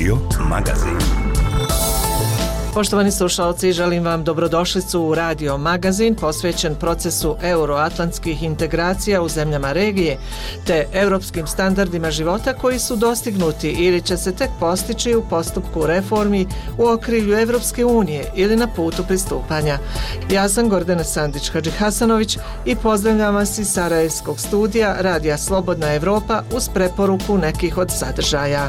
Radio Magazin. Poštovani slušalci, želim vam dobrodošlicu u Radio Magazin posvećen procesu euroatlantskih integracija u zemljama regije te europskim standardima života koji su dostignuti ili će se tek postići u postupku reformi u okrilju Evropske unije ili na putu pristupanja. Ja sam Gordana Sandić-Hadžihasanović i pozdravljam vas iz Sarajevskog studija Radija Slobodna Evropa uz preporuku nekih od sadržaja.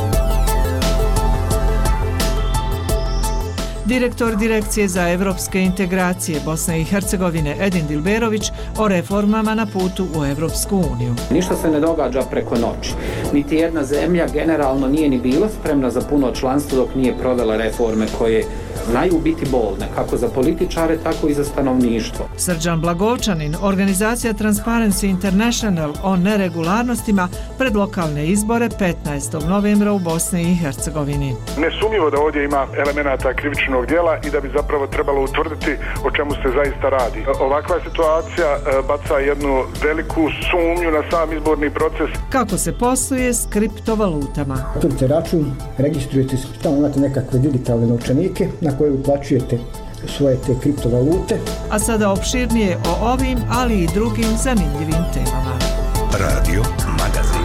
Direktor Direkcije za evropske integracije Bosne i Hercegovine Edin Dilberović o reformama na putu u Evropsku uniju. Ništa se ne događa preko noći. Niti jedna zemlja generalno nije ni bila spremna za puno članstvo dok nije provela reforme koje znaju biti bolne, kako za političare, tako i za stanovništvo. Srđan Blagovčanin, organizacija Transparency International o neregularnostima pred lokalne izbore 15. novembra u Bosni i Hercegovini. Nesumnjivo da ovdje ima elemenata krivičnog djela i da bi zapravo trebalo utvrditi o čemu se zaista radi. Ovakva situacija baca jednu veliku sumnju na sam izborni proces. Kako se posluje s kriptovalutama? Otvorite račun, registrujete se, tamo imate nekakve digitalne novčanike na koje uplaćujete svoje te kriptovalute. A sada opširnije o ovim, ali i drugim zanimljivim temama. Radio Magazin.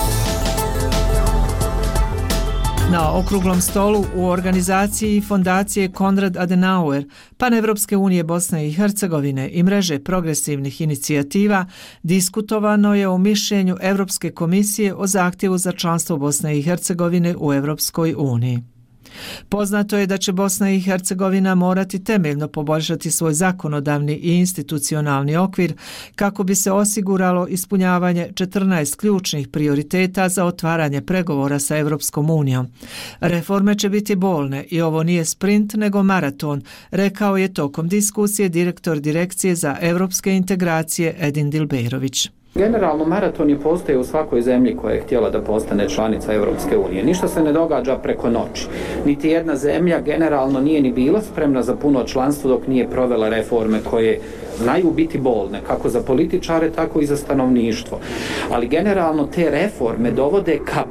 Na okruglom stolu u organizaciji Fondacije Konrad Adenauer, Panevropske unije Bosne i Hercegovine i mreže progresivnih inicijativa diskutovano je o mišljenju Europske komisije o zahtjevu za članstvo Bosne i Hercegovine u Europskoj uniji. Poznato je da će Bosna i Hercegovina morati temeljno poboljšati svoj zakonodavni i institucionalni okvir kako bi se osiguralo ispunjavanje 14 ključnih prioriteta za otvaranje pregovora sa Europskom unijom. Reforme će biti bolne i ovo nije sprint nego maraton, rekao je tokom diskusije direktor Direkcije za europske integracije Edin Dilberović. Generalno maratoni postoje u svakoj zemlji koja je htjela da postane članica Europske unije. Ništa se ne događa preko noći. Niti jedna zemlja generalno nije ni bila spremna za puno članstvo dok nije provela reforme koje znaju biti bolne, kako za političare, tako i za stanovništvo. Ali generalno te reforme dovode ka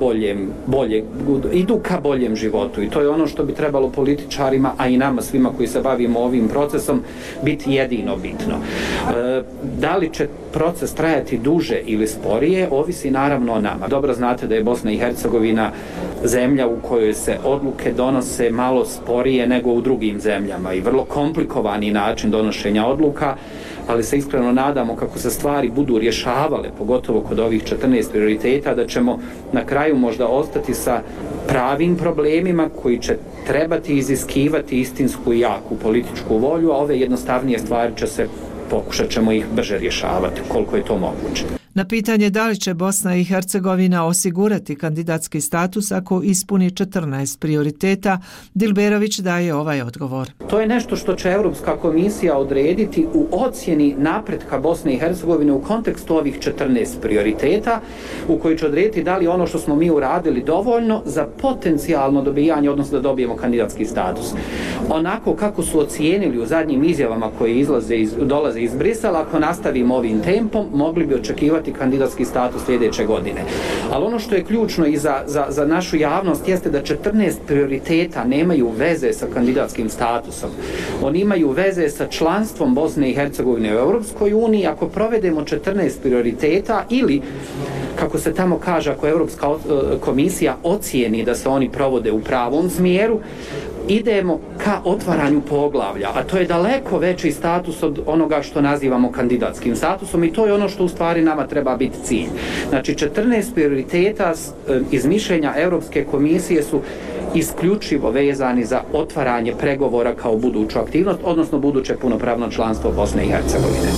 idu ka boljem životu i to je ono što bi trebalo političarima, a i nama svima koji se bavimo ovim procesom, biti jedino bitno. Da li će proces trajati duže ili sporije, ovisi naravno o nama. Dobro znate da je Bosna i Hercegovina zemlja u kojoj se odluke donose malo sporije nego u drugim zemljama i vrlo komplikovani način donošenja odluka, ali se iskreno nadamo kako se stvari budu rješavale, pogotovo kod ovih 14 prioriteta, da ćemo na kraju možda ostati sa pravim problemima koji će trebati iziskivati istinsku i jaku političku volju, a ove jednostavnije stvari pokušat ćemo ih brže rješavati, koliko je to moguće. Na pitanje da li će Bosna i Hercegovina osigurati kandidatski status ako ispuni 14 prioriteta, Dilberović daje ovaj odgovor. To je nešto što će Europska komisija odrediti u ocjeni napretka Bosne i Hercegovine u kontekstu ovih 14 prioriteta, u kojoj će odrediti da li ono što smo mi uradili dovoljno za potencijalno dobijanje, odnosno da dobijemo kandidatski status. Onako kako su ocijenili u zadnjim izjavama koje dolaze iz Brisela, ako nastavimo ovim tempom, mogli bi očekivati kandidatski status sljedeće godine. Ali ono što je ključno i za našu javnost jeste da 14 prioriteta nemaju veze sa kandidatskim statusom. Oni imaju veze sa članstvom Bosne i Hercegovine u Europskoj uniji. Ako provedemo 14 prioriteta ili, kako se tamo kaže, ako Europska komisija ocijeni da se oni provode u pravom smjeru, idemo ka otvaranju poglavlja, a to je daleko veći status od onoga što nazivamo kandidatskim statusom i to je ono što u stvari nama treba biti cilj. Znači 14 prioriteta iz mišljenja Europske komisije su isključivo vezani za otvaranje pregovora kao buduću aktivnost, odnosno buduće punopravno članstvo Bosne i Hercegovine.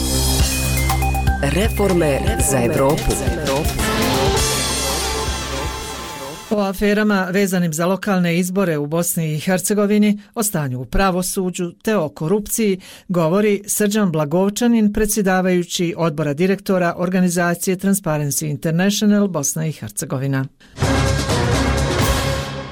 Reforme za Evropu. O aferama vezanim za lokalne izbore u Bosni i Hercegovini, o stanju u pravosuđu te o korupciji govori Srđan Blagovčanin, predsjedavajući odbora direktora organizacije Transparency International Bosna i Hercegovina.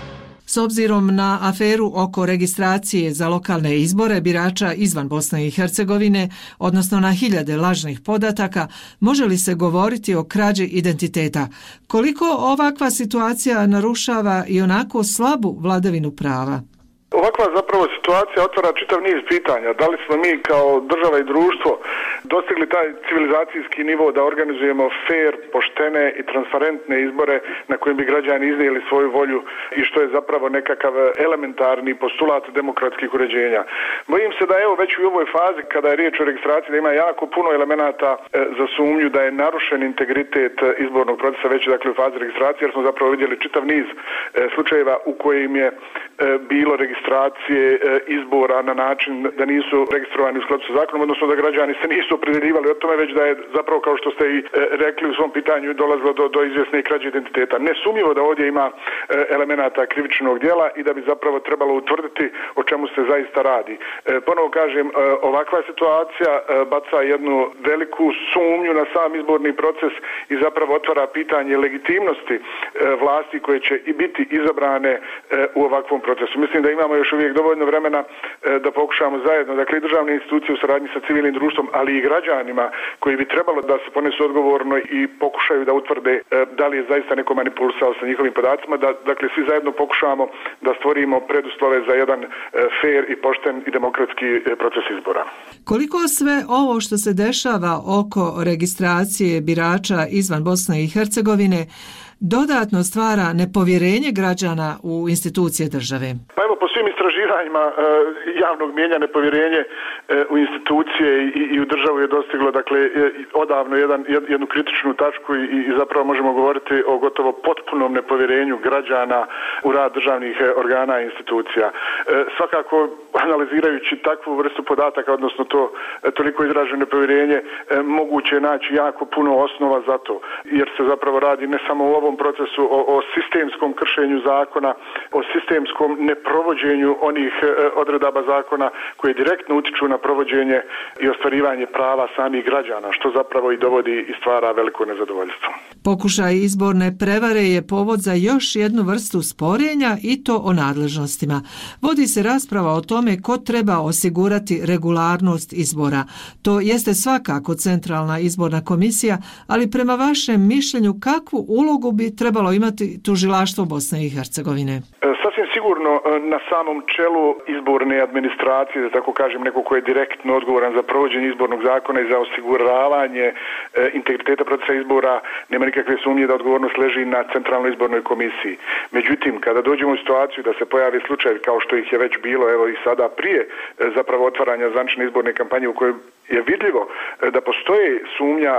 S obzirom na aferu oko registracije za lokalne izbore birača izvan Bosne i Hercegovine, odnosno na hiljade lažnih podataka, može li se govoriti o krađi identiteta? Koliko ovakva situacija narušava i onako slabu vladavinu prava? Ovakva zapravo situacija otvara čitav niz pitanja. Da li smo mi kao država i društvo dostigli taj civilizacijski nivo da organizujemo fair, poštene i transparentne izbore na kojim bi građani iznijeli svoju volju i što je zapravo nekakav elementarni postulat demokratskih uređenja. Bojim se da evo već u ovoj fazi kada je riječ o registraciji da ima jako puno elemenata za sumnju da je narušen integritet izbornog procesa već dakle u fazi registracije jer smo zapravo vidjeli čitav niz slučajeva u kojim je bilo registracije izbora na način da nisu registrovani u skladu sa zakonom, odnosno da građani se nisu opredeljivali o tome, već da je zapravo, kao što ste i rekli u svom pitanju, dolazilo do izvjesne krađe identiteta. Nesumnjivo da ovdje ima elemenata krivičnog djela i da bi zapravo trebalo utvrditi o čemu se zaista radi. Ponovo kažem, ovakva situacija baca jednu veliku sumnju na sam izborni proces i zapravo otvara pitanje legitimnosti vlasti koje će i biti izabrane u ovakvom procesu. Mislim da imamo još uvijek dovoljno vremena da pokušamo zajedno, dakle i državne institucije u saradnji sa civilnim društvom, ali i građanima koji bi trebalo da se ponesu odgovorno i pokušaju da utvrde da li je zaista neko manipulisao sa njihovim podacima, da dakle svi zajedno pokušamo da stvorimo preduslove za jedan fair i pošten i demokratski proces izbora. Koliko sve ovo što se dešava oko registracije birača izvan Bosne i Hercegovine dodatno stvara nepovjerenje građana u institucije države? Pa evo, po svim istraživanjima javnog mijenja nepovjerenje u institucije i u državu je dostiglo dakle odavno jednu kritičnu tačku i zapravo možemo govoriti o gotovo potpunom nepovjerenju građana u rad državnih organa i institucija. Svakako analizirajući takvu vrstu podataka, odnosno to toliko izraženo nepovjerenje, moguće je naći jako puno osnova za to, jer se zapravo radi ne samo u ovom procesu o sistemskom kršenju zakona, o sistemskom neprovođenju onih odredaba zakona koje direktno utiču na provođenje i ostvarivanje prava samih građana, što zapravo i dovodi i stvara veliko nezadovoljstvo. Pokušaj izborne prevare je povod za još jednu vrstu sporenja i to o nadležnostima. Vodi se rasprava o tome ko treba osigurati regularnost izbora. To jeste svakako Centralna izborna komisija, ali prema vašem mišljenju kakvu ulogu bi trebalo imati tužilaštvo Bosne i Hercegovine? Sasvim sigurno na samom čelu izborne administracije, da tako kažem, neko ko je direktno odgovoran za provođenje izbornog zakona i za osiguravanje integriteta procesa izbora, nema nikakve sumnje da odgovornost leži na Centralnoj izbornoj komisiji. Međutim, kada dođemo u situaciju da se pojavi slučaj kao što ih je već bilo, evo i sada prije zapravo otvaranja zvanične izborne kampanje u kojoj je vidljivo da postoji sumnja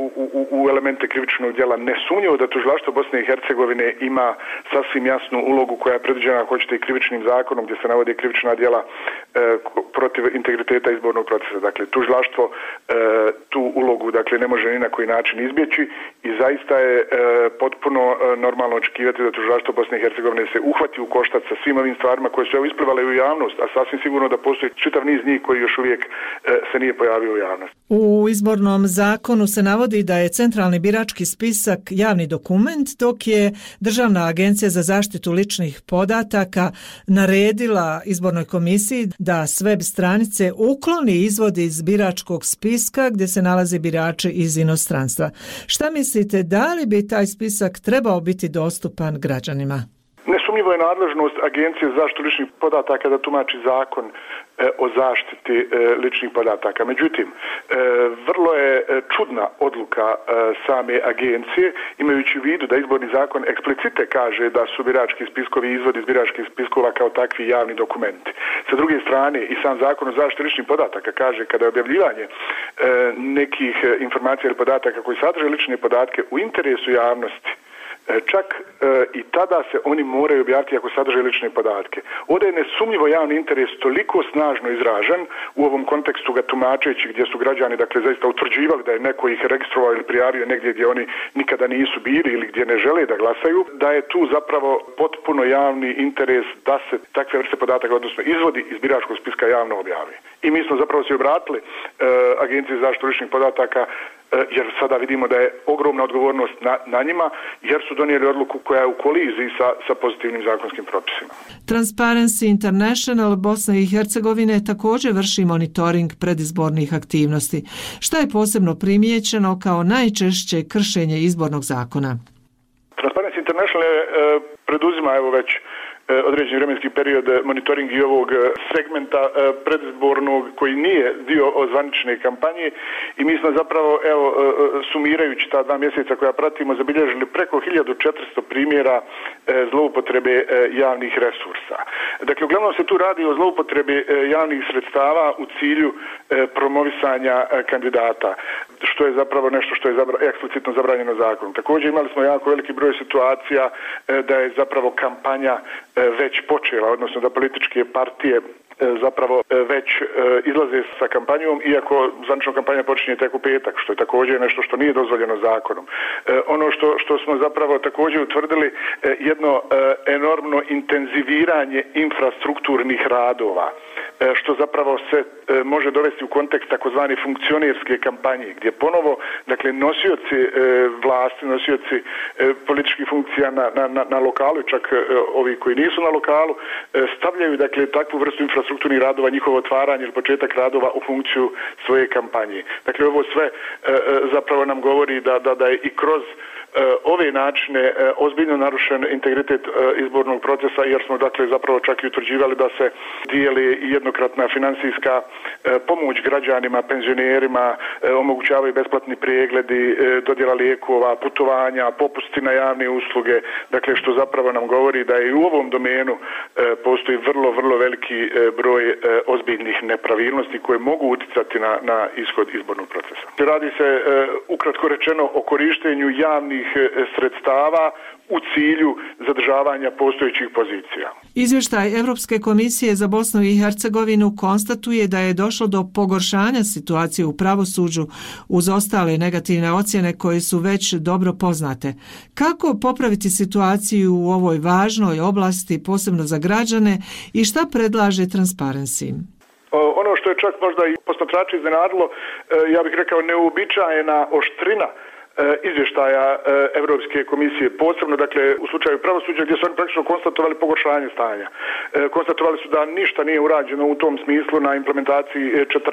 u elemente krivičnog djela, nesumnjivo da tužilaštvo Bosne i Hercegovine ima sasvim jasnu ulogu koja je predviđena, ako hoćete, i krivičnim zakonom gdje se navodi krivična djela protiv integriteta izbornog procesa. Dakle, tužilaštvo tu ulogu dakle ne može ni na koji način izbjeći i zaista je potpuno normalno očekivati da tužilaštvo Bosne i Hercegovine se uhvati u koštac sa svim ovim stvarima koje su isplivale u javnost, a sasvim sigurno da postoji čitav niz njih koji još uvijek se nije pojavio u javnosti. U izbornom zakonu se navodi da je centralni birački spisak javni dokument, dok je Državna agencija za zaštitu ličnih podataka naredila izbornoj komisiji da s web stranice ukloni izvodi iz biračkog spiska gdje se nalaze birači iz inostranstva. Šta mislite, da li bi taj spisak trebao biti dostupan građanima? Nesumnjivo je nadležnost Agencije za zaštitu ličnih podataka da tumači zakon o zaštiti ličnih podataka. Međutim, vrlo je čudna odluka same agencije, imajući u vidu da izborni zakon eksplicite kaže da su birački spiskovi i izvodi iz biračkih spiskova kao takvi javni dokumenti. Sa druge strane, i sam zakon o zaštiti ličnih podataka kaže kada je objavljivanje nekih informacija ili podataka koji sadrže lične podatke u interesu javnosti, čak i tada se oni moraju objaviti ako sadrže lične podatke. Ovdje je nesumnjivo javni interes toliko snažno izražen u ovom kontekstu ga tumačeći gdje su građani dakle zaista utvrđivali da je neko ih registrovao ili prijavio negdje gdje oni nikada nisu bili ili gdje ne žele da glasaju, da je tu zapravo potpuno javni interes da se takve vrste podataka, odnosno izvodi iz biračkog spiska javno objavi. i mi smo zapravo se obratili Agenciji za zaštitu ličnih podataka jer sada vidimo da je ogromna odgovornost na njima jer su donijeli odluku koja je u koliziji sa pozitivnim zakonskim propisima. Transparency International Bosne i Hercegovine također vrši monitoring predizbornih aktivnosti. Šta je posebno primijećeno kao najčešće kršenje izbornog zakona? Transparency International preduzima već određeni vremenski period monitoring i ovog segmenta predizbornog koji nije dio zvanične kampanje i mi smo zapravo sumirajući ta 2 mjeseca koja pratimo zabilježili preko 1400 primjera zloupotrebe javnih resursa. Dakle, uglavnom se tu radi o zloupotrebi javnih sredstava u cilju promovisanja kandidata, što je zapravo nešto što je eksplicitno zabranjeno zakonom. Također imali smo jako veliki broj situacija da je zapravo kampanja već počela, odnosno da političke partije zapravo već izlaze sa kampanjom, iako zvanična kampanja počinje tek u petak, što je također nešto što nije dozvoljeno zakonom. Ono što smo zapravo također utvrdili, jedno enormno intenziviranje infrastrukturnih radova, što zapravo se može dovesti u kontekst takozvane funkcionerske kampanje, gdje ponovo, dakle, nosioci vlasti, nosioci političkih funkcija na lokalu, čak ovi koji nisu na lokalu, stavljaju, dakle, takvu vrstu infrastrukturnih radova, njihovo otvaranje ili početak radova u funkciju svoje kampanje. Dakle, ovo sve zapravo nam govori da je i kroz ove načine ozbiljno narušen integritet izbornog procesa, jer smo dakle zapravo čak i utvrđivali da se dijeli i jednokratna financijska pomoć građanima, penzionerima, omogućavaju besplatni pregledi, dodjela lijekova, putovanja, popusti na javne usluge, dakle što zapravo nam govori da i u ovom domenu postoji vrlo veliki broj ozbiljnih nepravilnosti koje mogu utjecati na ishod izbornog procesa. Radi se ukratko rečeno o korištenju javnih sredstava u cilju zadržavanja postojećih pozicija. Izvještaj Europske komisije za Bosnu i Hercegovinu konstatuje da je došlo do pogoršanja situacije u pravosuđu uz ostale negativne ocjene koje su već dobro poznate. Kako popraviti situaciju u ovoj važnoj oblasti, posebno za građane, i šta predlaže Transparency? Ono što je čak možda i posmatrače iznenadilo, ja bih rekao neuobičajena oštrina izvještaja Europske komisije, posebno dakle u slučaju pravosuđa gdje su oni praktično konstatovali pogoršanje stanja. Konstatovali su da ništa nije urađeno u tom smislu na implementaciji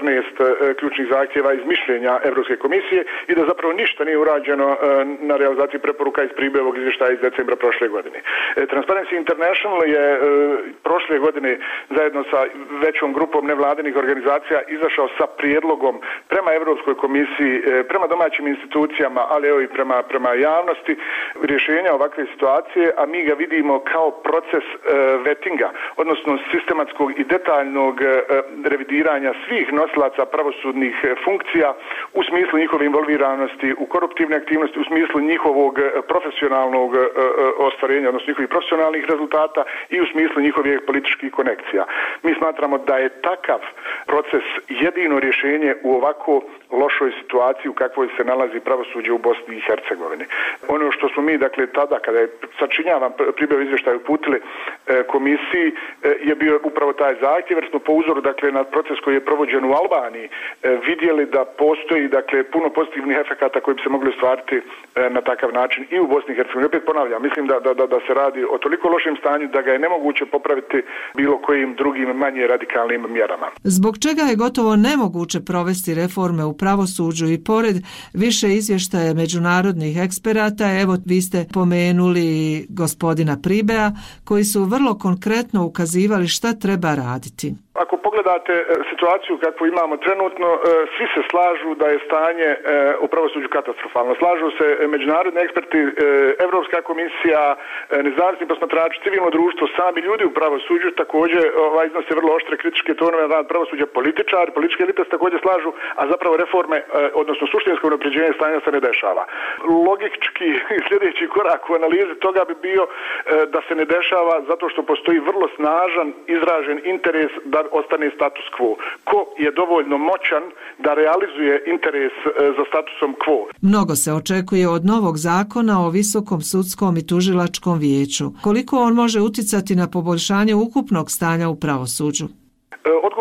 14 ključnih zahtjeva iz mišljenja Europske komisije i da zapravo ništa nije urađeno na realizaciji preporuka iz Pribojevog izvještaja iz decembra prošle godine. Transparency International je prošle godine zajedno sa većom grupom nevladinih organizacija izašao sa prijedlogom prema Europskoj komisiji, prema domaćim institucijama, ali evo i prema javnosti, rješenja ovakve situacije, a mi ga vidimo kao proces vetinga, odnosno sistematskog i detaljnog revidiranja svih nosilaca pravosudnih funkcija u smislu njihove involviranosti u koruptivne aktivnosti, u smislu njihovog profesionalnog ostvarenja, odnosno njihovih profesionalnih rezultata i u smislu njihovih političkih konekcija. Mi smatramo da je takav proces jedino rješenje u ovako lošoj situaciji u kakvoj se nalazi pravosuđe u Bosni i Hercegovini. Ono što smo mi, dakle, tada, kada je sačinjavan Pribojov izvještaj uputili komisiji, je bio upravo taj zahtjev, jer smo po uzoru, dakle, na proces koji je provođen u Albaniji vidjeli da postoji, dakle, puno pozitivnih efekata koji bi se mogli ostvariti na takav način i u Bosni i Hercegovini. Opet ponavljam, mislim da se radi o toliko lošem stanju da ga je nemoguće popraviti bilo kojim drugim manje radikalnim mjerama. Zbog čega je gotovo nemoguće provesti reforme u pravosuđu i pored više izvještaja međunarodnih eksperata, evo vi ste pomenuli gospodina Pribeja, koji su vrlo konkretno ukazivali šta treba raditi. Ako pogledate situaciju kakvu imamo trenutno, svi se slažu da je stanje u pravosuđu katastrofalno. Slažu se međunarodni eksperti, Europska komisija, nezavisni posmatrači, civilno društvo, sami ljudi u pravosuđu također iznose vrlo oštre kritičke tonove na rad pravosuđa, političari, političke elite se također slažu, a zapravo reforme, odnosno suštinsko unapređenje stanja se ne dešava. Logički sljedeći korak u analizi toga bi bio da se ne dešava zato što postoji vrlo snažan izražen interes da ostane status quo. Ko je dovoljno moćan da realizuje interes za statusom quo? Mnogo se očekuje od novog zakona o Visokom sudskom i tužilačkom vijeću. Koliko on može utjecati na poboljšanje ukupnog stanja u pravosuđu? Odgovor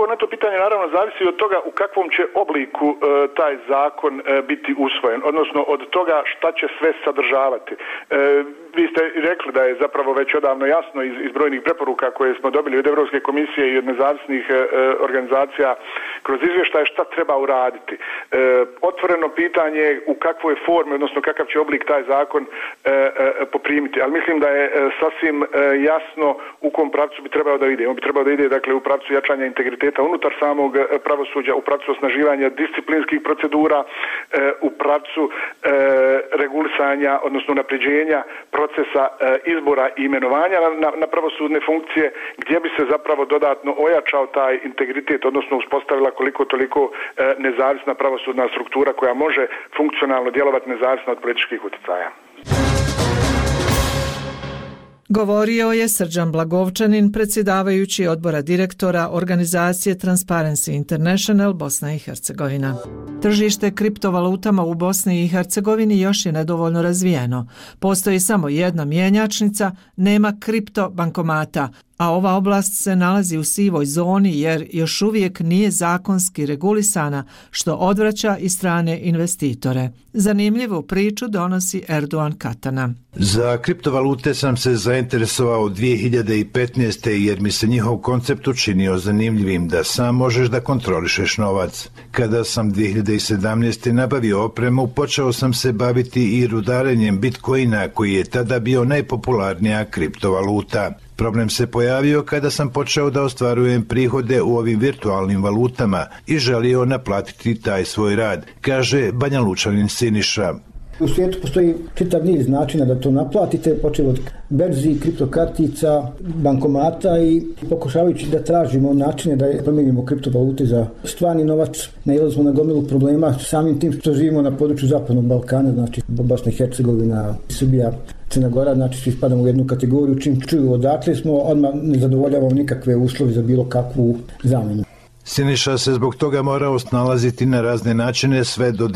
na to pitanje naravno zavisi od toga u kakvom će obliku taj zakon biti usvojen, odnosno od toga šta će sve sadržavati. Vi ste rekli da je zapravo već odavno jasno iz brojnih preporuka koje smo dobili od Europske komisije i od nezavisnih organizacija kroz izvještaje šta treba uraditi. Otvoreno pitanje u kakvoj formi, odnosno kakav će oblik taj zakon poprimiti, ali mislim da je sasvim jasno u kom pravcu bi trebao da ide. On bi trebao da ide dakle u pravcu jačanja integriteta unutar samog pravosuđa, u pravcu osnaživanja disciplinskih procedura, u pravcu regulisanja, odnosno unapređenja procesa izbora i imenovanja na pravosudne funkcije, gdje bi se zapravo dodatno ojačao taj integritet, odnosno uspostavila koliko toliko nezavisna pravosudna struktura koja može funkcionalno djelovati nezavisno od političkih utjecaja. Govorio je Srđan Blagovčanin, predsjedavajući odbora direktora organizacije Transparency International Bosna i Hercegovina. Tržište kriptovalutama u Bosni i Hercegovini još je nedovoljno razvijeno. Postoji samo jedna mjenjačnica, nema kriptobankomata, a ova oblast se nalazi u sivoj zoni jer još uvijek nije zakonski regulisana, što odvraća i strane investitore. Zanimljivu priču donosi Erdogan Katana. Za kriptovalute sam se zainteresovao 2015. jer mi se njihov koncept učinio zanimljivim da sam možeš da kontrolišeš novac. Kada sam 2017. nabavio opremu, počeo sam se baviti i rudarenjem Bitcoina koji je tada bio najpopularnija kriptovaluta. Problem se pojavio kada sam počeo da ostvarujem prihode u ovim virtualnim valutama i želio naplatiti taj svoj rad, kaže Banja Lučanin Siniša. U svijetu postoji čitav niz načina da to naplatite, počeo od berzi, kriptokartica, bankomata i pokušavajući da tražimo načine da promijenimo kriptovalute za stvarni novac, nailazimo na gomilu problema samim tim što živimo na području Zapadnog Balkana, znači Bosna i Hercegovina, Srbija, Crna Gora, znači svi spadamo u jednu kategoriju, čim čuju odakle smo, odmah ne zadovoljavamo nikakve uslove za bilo kakvu zamjenu. Siniša se zbog toga morao snalaziti na razne načine sve do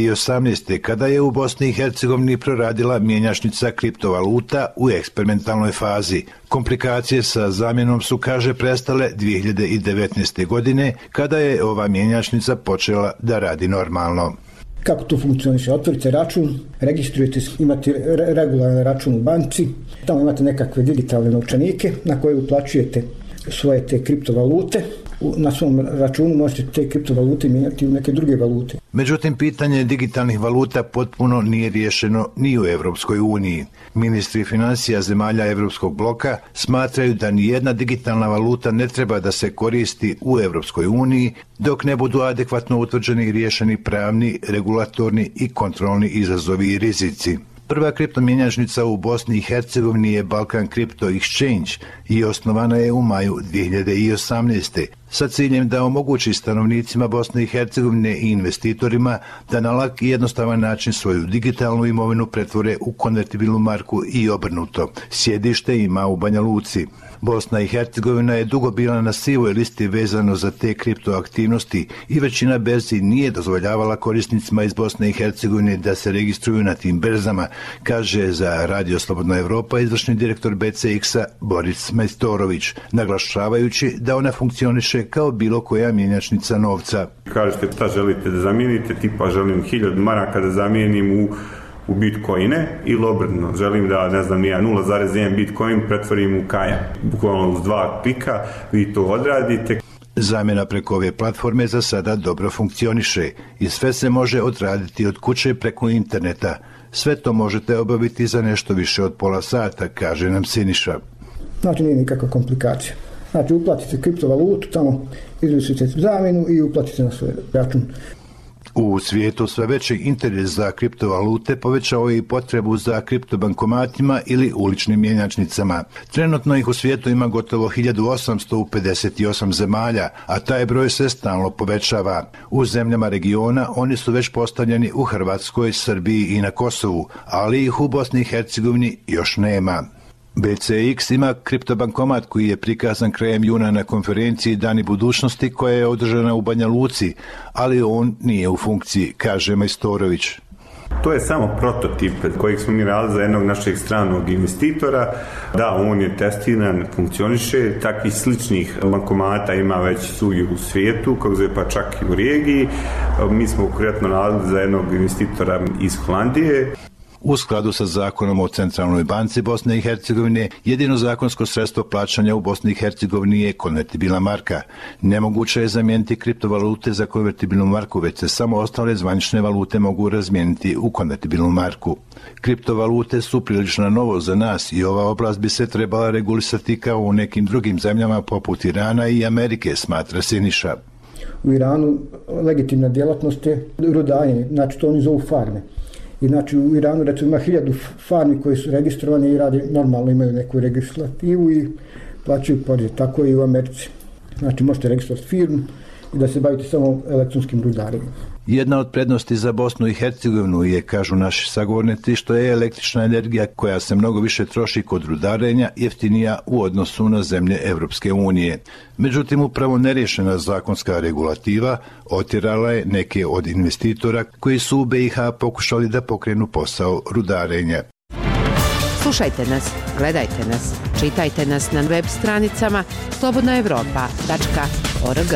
2018. kada je u Bosni i Hercegovini proradila mjenjačnica kriptovaluta u eksperimentalnoj fazi. Komplikacije sa zamjenom su, kaže, prestale 2019. godine kada je ova mjenjačnica počela da radi normalno. Kako to funkcioniše? Otvorite račun, registrujete, imate regularan račun u banci, tamo imate nekakve digitalne novčanike na koje uplaćujete svoje te kriptovalute. Na svom računu možete te kriptovalute mijenjati u neke druge valute. Međutim, pitanje digitalnih valuta potpuno nije riješeno ni u Europskoj uniji. Ministri financija zemalja Europskog bloka smatraju da nijedna digitalna valuta ne treba da se koristi u Europskoj uniji dok ne budu adekvatno utvrđeni i riješeni pravni, regulatorni i kontrolni izazovi i rizici. Prva kriptomjenjačnica u Bosni i Hercegovini je Balkan Crypto Exchange i osnovana je u maju 2018. sa ciljem da omogući stanovnicima Bosne i Hercegovine i investitorima da na lak i jednostavan način svoju digitalnu imovinu pretvore u konvertibilnu marku i obrnuto. Sjedište ima u Banja Luci. Bosna i Hercegovina je dugo bila na sivoj listi vezano za te kriptoaktivnosti i većina berzi nije dozvoljavala korisnicima iz Bosne i Hercegovine da se registruju na tim berzama, kaže za Radio Slobodna Evropa izvršni direktor BCX-a Boris Majstorović, naglašavajući da ona funkcioniše kao bilo koja mjenjačnica novca. Kažete šta želite da zamijenite, tipa želim 1000 maraka da zamijenim u bitcoine ili obrnuto. Želim da, 0,1 bitcoin pretvorim u kaja. Bukvalno uz 2 klika vi to odradite. Zamjena preko ove platforme za sada dobro funkcioniše i sve se može odraditi od kuće preko interneta. Sve to možete obaviti za nešto više od pola sata, kaže nam Siniša. Znači nije nikakva komplikacija. Znači uplatite kriptovalutu, tamo izvršite zamjenu i uplatite na svoj račun. U svijetu sve veći interes za kriptovalute povećao je i potrebu za kriptobankomatima ili uličnim mjenjačnicama. Trenutno ih u svijetu ima gotovo 1800 u 58 zemalja, a taj broj se stalno povećava. U zemljama regiona oni su već postavljeni u Hrvatskoj, Srbiji i na Kosovu, ali ih u Bosni i Hercegovini još nema. BCX ima kriptobankomat koji je prikazan krajem juna na konferenciji Dani budućnosti koja je održana u Banja Luci, ali on nije u funkciji, kaže Majstorović. To je samo prototip kojeg smo mi radili za jednog našeg stranog investitora. Da, on je testiran, funkcioniše, takvih sličnih bankomata ima već svugdje u svijetu, kako zove, pa čak i u regiji. Mi smo konkretno radili za jednog investitora iz Holandije. U skladu sa zakonom o Centralnoj banci Bosne i Hercegovine, jedino zakonsko sredstvo plaćanja u Bosni i Hercegovini je konvertibilna marka. Nemoguće je zamijeniti kriptovalute za konvertibilnu marku, već se samo ostale zvanične valute mogu razmijeniti u konvertibilnu marku. Kriptovalute su prilično novo za nas i ova oblast bi se trebala regulisati kao u nekim drugim zemljama poput Irana i Amerike, smatra Siniša. U Iranu legitimna djelatnost je rudarenje, znači to oni zovu farme. I znači u Iranu recimo ima 1000 farmi koji su registrovani i radi normalno, imaju neku registrativu i plaćaju poreze. Tako i u Americi. Znači možete registrovati firmu i da se bavite samo elektronskim rudarenjem. Jedna od prednosti za Bosnu i Hercegovinu je, kažu naši sagovornici, što je električna energija koja se mnogo više troši kod rudarenja jeftinija u odnosu na zemlje Evropske unije. Međutim, upravo nerješena zakonska regulativa otjerala je neke od investitora koji su u BiH pokušali da pokrenu posao rudarenja. Slušajte nas, gledajte nas, čitajte nas na web stranicama slobodnaevropa.org.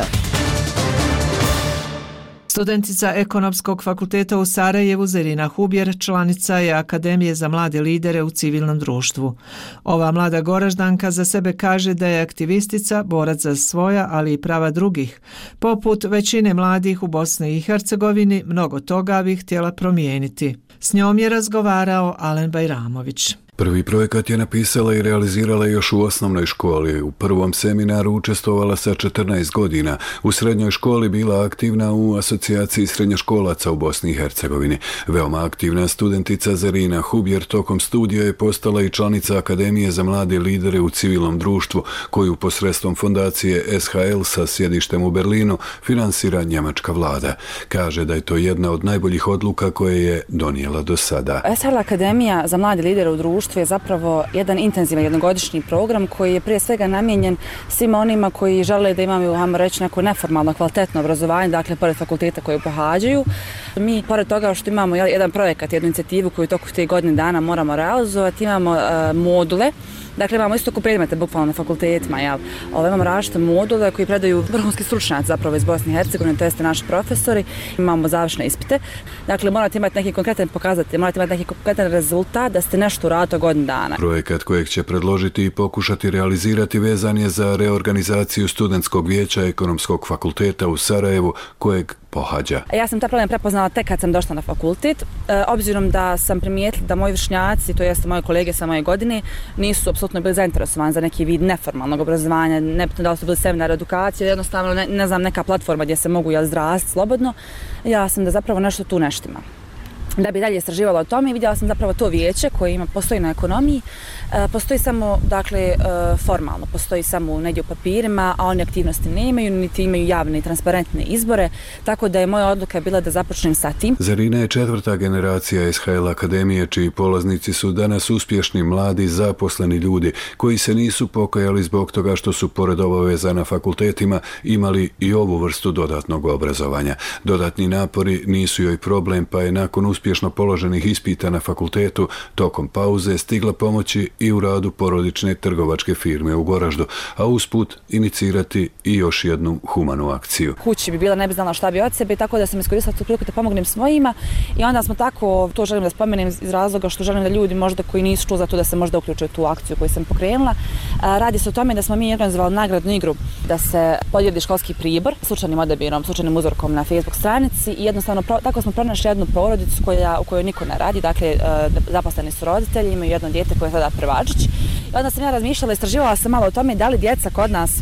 Studentica Ekonomskog fakulteta u Sarajevu Zerina Hubjer članica je Akademije za mlade lidere u civilnom društvu. Ova mlada Goraždanka za sebe kaže da je aktivistica, borac za svoja, ali i prava drugih. Poput većine mladih u Bosni i Hercegovini, mnogo toga bi htjela promijeniti. S njom je razgovarao Alen Bajramović. Prvi projekat je napisala i realizirala još u osnovnoj školi. U prvom seminaru učestvovala sa 14 godina. U srednjoj školi bila aktivna u asocijaciji srednjoškolaca u Bosni i Hercegovini. Veoma aktivna studentica Zerina Hubjer tokom studija je postala i članica Akademije za mlade lidere u civilnom društvu, koju posredstvom fondacije SHL sa sjedištem u Berlinu finansira njemačka vlada. Kaže da je to jedna od najboljih odluka koje je donijela do sada. SHL Akademija za mlade lidere u društvu je zapravo jedan intenzivan jednogodišnji program koji je prije svega namijenjen svima onima koji žele da imaju, hajmo reći, neko neformalno, kvalitetno obrazovanje, dakle, pored fakulteta koje pohađaju. Mi, pored toga što imamo jedan projekat, jednu inicijativu koju toku te godine dana moramo realizovati, imamo module. Dakle, imamo isto ko predmete, bukvalno na fakultetima, imamo različite module koji predaju vrhunski stručnjaci zapravo iz Bosne i Hercegovine, to jeste naši profesori, imamo završne ispite. Dakle, morate imati neki konkretan pokazatelj, morate imati neki konkretan rezultat da ste nešto uradili godinu dana. Projekat kojeg će predložiti i pokušati realizirati vezan je za reorganizaciju studentskog vijeća Ekonomskog fakulteta u Sarajevu, kojeg pohađa. Ja sam taj problem prepoznala tek kad sam došla na fakultet, obzirom da sam primijetila da moji vršnjaci, to jeste moje kolege sa moje godine, nisu apsolutno bili zainteresovani za neki vid neformalnog obrazovanja, nebitno da li su bili seminari edukacije, jednostavno ne znam, neka platforma gdje se mogu izraziti slobodno. Ja sam da zapravo nešto tu neštima. Da bi dalje istraživala o tome i vidjela sam zapravo to vijeće koje postoji na ekonomiji, postoji samo, dakle, formalno, postoji samo negdje u papirima, a oni aktivnosti nemaju, niti imaju javne i transparentne izbore, tako da je moja odluka bila da započnem sa tim. Zerina je 4. generacija SHL Akademije, čiji polaznici su danas uspješni, mladi, zaposleni ljudi, koji se nisu pokajali zbog toga što su, pored obaveza na fakultetima, imali i ovu vrstu dodatnog obrazovanja. Dodatni napori nisu joj problem, pa je nakon uspješno položenih ispita na fakultetu tokom pauze stigla pomoći i u radu porodične trgovačke firme u Goraždu, a usput inicirati i još jednu humanu akciju. Kući bi bila, ne bi znala šta bi od sebe, tako da sam iskoristila tu priliku da pomognem svojima i onda smo tako, to želim da spomenem iz razloga što želim da ljudi možda koji nisu čuli za to da se možda uključuju tu akciju koju sam pokrenula. Radi se o tome da smo mi organizovali nagradnu igru da se podijeli školski pribor slučajnim odabirom, slučajnim uzorkom na Facebook stranici i jednostavno tako smo pronašli jednu porodicu u kojoj niko ne radi, dakle zaposleni su roditelji, imaju jedno dijete koje je sada prvačić. I onda sam ja razmišljala, istraživala sam malo o tome da li djeca kod nas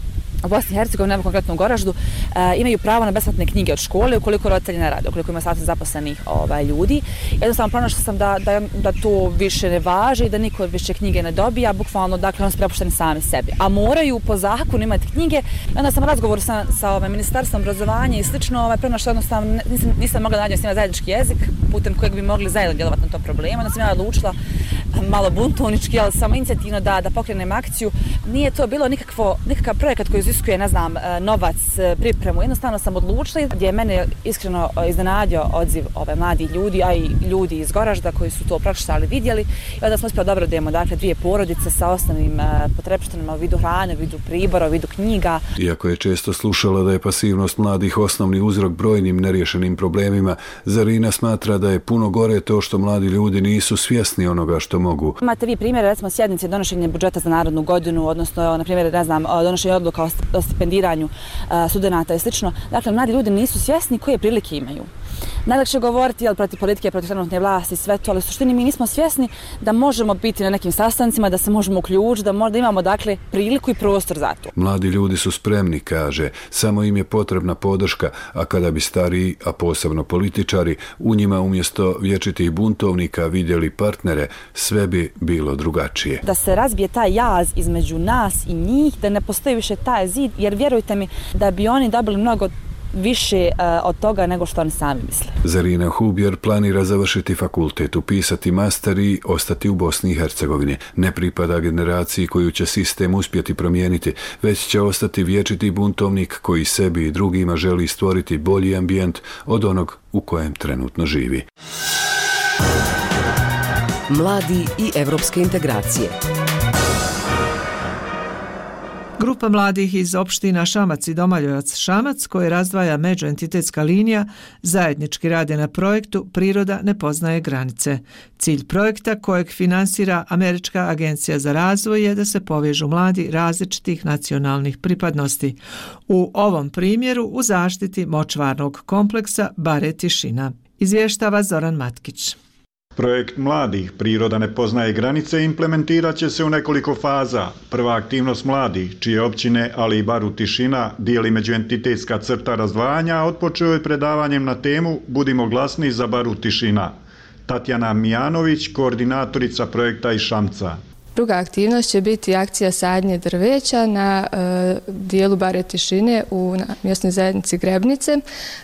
u Bosni i Hercegovini, nebo konkretno u Goraždu, imaju pravo na besplatne knjige od škole ukoliko roditelji ne rade, ukoliko ima status zaposlenih ljudi. Jednostavno pronašla sam da to više ne važi i da niko više knjige ne dobija, bukvalno, dakle, oni su prepušteni sami sebi. A moraju po zakonu imati knjige. I onda sam u razgovoru sa ministarstvom obrazovanja i slično pronašla jednostavno, nisam mogla naći s njima zajednički jezik putem kojeg bi mogli zajedno djelovati na to problemu. Onda sam ja odlučila, malo buntovnički, ali samo inicijativno da pokrenem akciju. Nije to bilo nikakav projekat koji iziskuje, ne znam, novac, pripremu. Jednostavno sam odlučila, gdje je mene iskreno iznenadio odziv ove mladih ljudi, a i ljudi iz Goražda koji su to pročitali, vidjeli. I onda smo uspjeli dobro da imamo, dakle, 2 porodice sa osnovnim potrepštinama u vidu hrane, u vidu pribora, u vidu knjiga. Iako je često slušala da je pasivnost mladih osnovni uzrok brojnim neriješenim problemima, Zarina smatra da je puno gore to što mladi ljudi nisu svjesni onoga što mogu. Imate vi primjere, recimo, sjednice donošenja budžeta za narednu godinu, odnosno, na primjer, ne znam, donošenje odluka o stipendiranju studenata i slično. Dakle, mladi ljudi nisu svjesni koje prilike imaju. Najlakše govoriti protiv politike, protiv trenutne vlasti, sve to, ali u suštini mi nismo svjesni da možemo biti na nekim sastancima, da se možemo uključiti, da možda imamo, dakle, priliku i prostor za to. Mladi ljudi su spremni, kaže, samo im je potrebna podrška, a kada bi stariji, a posebno političari, u njima umjesto vječitih buntovnika vidjeli partnere, sve bi bilo drugačije. Da se razbije taj jaz između nas i njih, da ne postoji više taj zid, jer vjerujte mi da bi oni dobili mnogo više od toga nego što oni sami misle. Zarina Hubjer planira završiti fakultet, upisati master i ostati u Bosni i Hercegovini. Ne pripada generaciji koju će sistem uspjeti promijeniti, već će ostati vječiti buntovnik koji sebi i drugima želi stvoriti bolji ambijent od onog u kojem trenutno živi. Mladi i evropske integracije. Grupa mladih iz opština Šamac i Domaljevac Šamac, koje razdvaja međuentitetska linija, zajednički rade na projektu Priroda ne poznaje granice. Cilj projekta, kojeg finansira Američka agencija za razvoj, je da se povežu mladi različitih nacionalnih pripadnosti. U ovom primjeru u zaštiti močvarnog kompleksa Bare Tišina. Izvještava Zoran Matkić. Projekt mladih Priroda ne poznaje granice implementirat će se u nekoliko faza. Prva aktivnost mladih, čije općine, ali i Baru Tišina, dijeli međuentitetska crta razdvajanja, otpočeo je predavanjem na temu Budimo glasni za Baru Tišina. Tatjana Mijanović, koordinatorica projekta iz Šamca. Druga aktivnost će biti akcija sadnje drveća na dijelu Bare Tišine u mjesnoj zajednici Grebnice.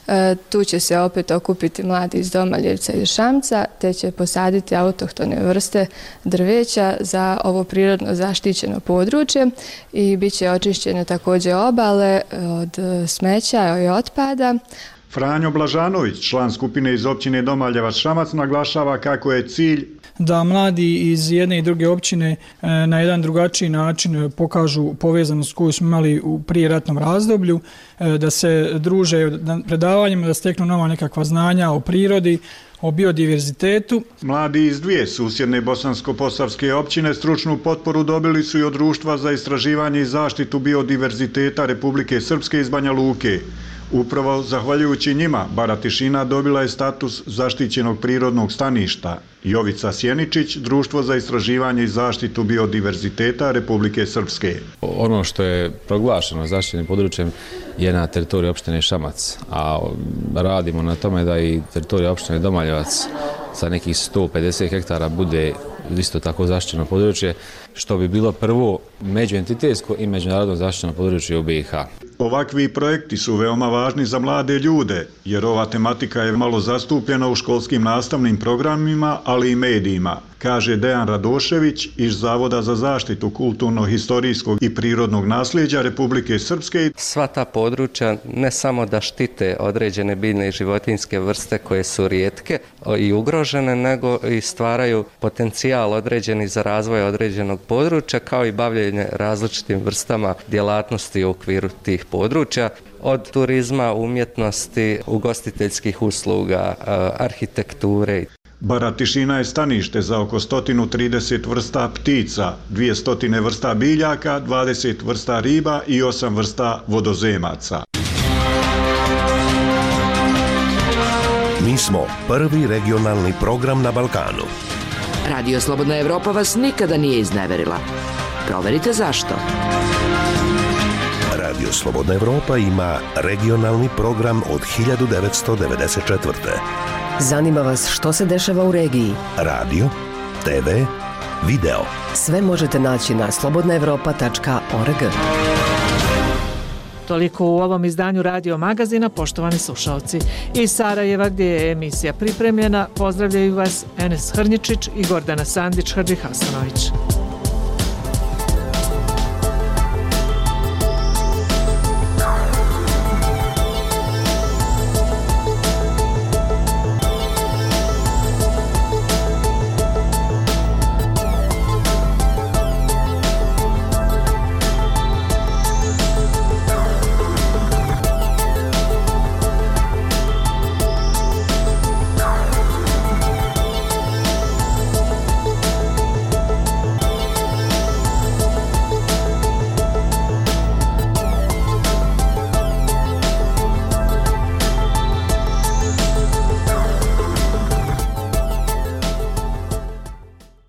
Tu će se opet okupiti mladi iz Domaljevca i Šamca, te će posaditi autohtone vrste drveća za ovo prirodno zaštićeno područje i bit će očišćene također obale od smeća i otpada. Franjo Blažanović, član skupine iz općine Domaljevac Šamac, naglašava kako je cilj da mladi iz jedne i druge općine na jedan drugačiji način pokažu povezanost koju smo imali u prijeratnom razdoblju, da se druže na predavanjima, da steknu nova nekakva znanja o prirodi, o biodiverzitetu. Mladi iz 2 susjedne bosansko-posavske općine stručnu potporu dobili su i od Društva za istraživanje i zaštitu biodiverziteta Republike Srpske iz Banja Luke. Upravo zahvaljujući njima, Bara Tišina dobila je status zaštićenog prirodnog staništa. Jovica Sjeničić, Društvo za istraživanje i zaštitu biodiverziteta Republike Srpske. Ono što je proglašeno zaštićenim područjem je na teritoriji opštine Šamac, a radimo na tome da i teritorija opštine Domaljevac sa nekih 150 hektara bude isto tako zaštićeno područje, što bi bilo prvo međuentitetsko i međunarodno zaštićeno područje u BiH. Ovakvi projekti su veoma važni za mlade ljude, jer ova tematika je malo zastupljena u školskim nastavnim programima, ali i medijima, kaže Dejan Radošević iz Zavoda za zaštitu kulturno-historijskog i prirodnog nasljeđa Republike Srpske. Sva ta područja ne samo da štite određene biljne i životinjske vrste koje su rijetke i ugrožene, nego i stvaraju potencijal određeni za razvoj određenog područja, kao i bavljenje različitim vrstama djelatnosti u okviru tih područja, od turizma, umjetnosti, ugostiteljskih usluga, arhitekture. Bara Tišina je stanište za oko 130 vrsta ptica, 200 vrsta biljaka, 20 vrsta riba i 8 vrsta vodozemaca. Mi smo prvi regionalni program na Balkanu. Radio Slobodna Evropa vas nikada nije izneverila. Proverite zašto. Radio Slobodna Evropa ima regionalni program od 1994. Zanima vas što se dešava u regiji? Radio, TV, video. Sve možete naći na slobodnaevropa.org. Toliko u ovom izdanju Radio Magazina, poštovani slušalci. Iz Sarajeva, gdje je emisija pripremljena, pozdravljaju vas Enes Hrnjičić i Gordana Sandić-Hadži Hasanović.